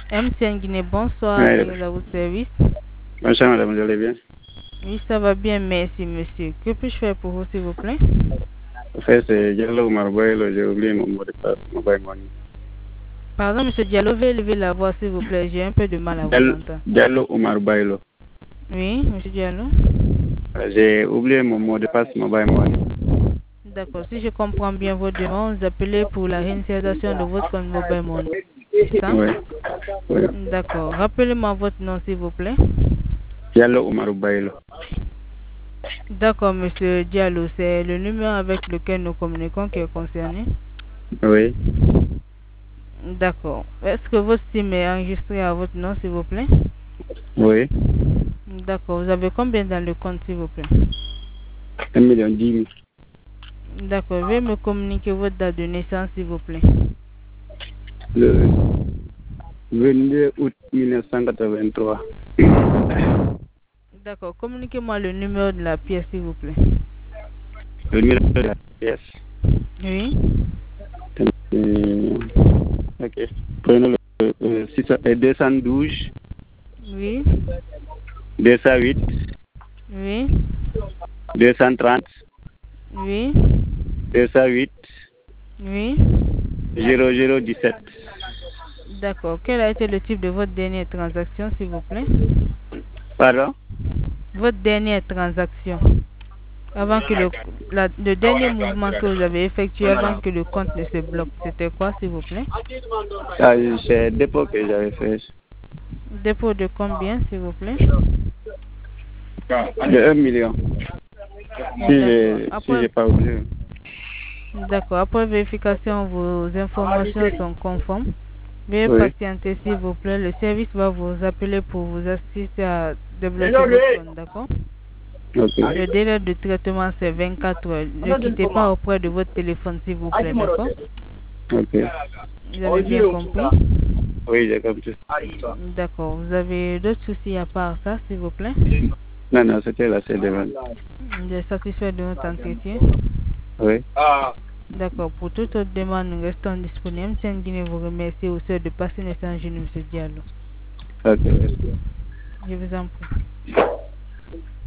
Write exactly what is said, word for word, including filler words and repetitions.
M T N Guinée, bonsoir, Ouais. et là, au service. Bonsoir madame, vous allez bien? Oui, ça va bien, merci monsieur. Que puis-je faire pour vous, s'il vous plaît? En fait, c'est Diallo Omar Boylo, j'ai oublié mon mot de passe, mobile money. Pardon, monsieur Diallo, veuillez lever la voix, s'il vous plaît. J'ai un peu de mal à vous Diallo, entendre. Diallo Omar Boylo. Oui, monsieur Diallo. J'ai oublié mon mot de passe mobile money. D'accord, si je comprends bien votre demande, vous appelez pour la réinitialisation de votre compte mobile money. C'est ça? Oui. Oui. D'accord. Rappelez-moi votre nom, s'il vous plaît. Diallo Omar Boylo. D'accord, monsieur Diallo, c'est le numéro avec lequel nous communiquons qui est concerné. Oui. D'accord. Est-ce que votre SIM est enregistré à votre nom, s'il vous plaît? Oui. D'accord. Vous avez combien dans le compte, s'il vous plaît? Un million dix mille. D'accord. Veuillez me communiquer votre date de naissance, s'il vous plaît. Le vingt-deux août mille neuf cent quatre-vingt-trois. D'accord. Communiquez-moi le numéro de la pièce, s'il vous plaît. Le numéro de la pièce. Oui. Euh, ok. Prenons le euh, six cents, euh, deux cent douze. Oui. deux cent huit. Oui. deux cent trente. Oui. deux cent huit. Oui. zéro zéro dix-sept. D'accord. Quel a été le type de votre dernière transaction, s'il vous plaît? Pardon? Votre dernière transaction. Avant que le, la, le dernier mouvement que vous avez effectué avant que le compte ne se bloque, c'était quoi, s'il vous plaît? Ah, c'est le dépôt que j'avais fait. Dépôt de combien, s'il vous plaît? De un million. Si j'ai Après, si pas oublié. d'accord. Après vérification, vos informations sont conformes. Veuillez Oui. patienter, s'il vous plaît. Le service va vous appeler pour vous assister à débloquer votre compte, d'accord? Ok. Le délai de traitement, c'est vingt-quatre heures. Ne quittez pas auprès de votre téléphone, s'il vous plaît, d'accord? Ok. Vous avez bien compris? Oui, j'ai compris. D'accord. Vous avez d'autres soucis à part ça, s'il vous plaît? Non, non, c'était la seule demande. Vous êtes satisfait de notre entretien? Oui. D'accord. Pour toute autre demande, nous restons disponibles. M T N Guinée vous remercie au sein de passer un échange, M. Diallo. Ok, merci. Je vous en prie.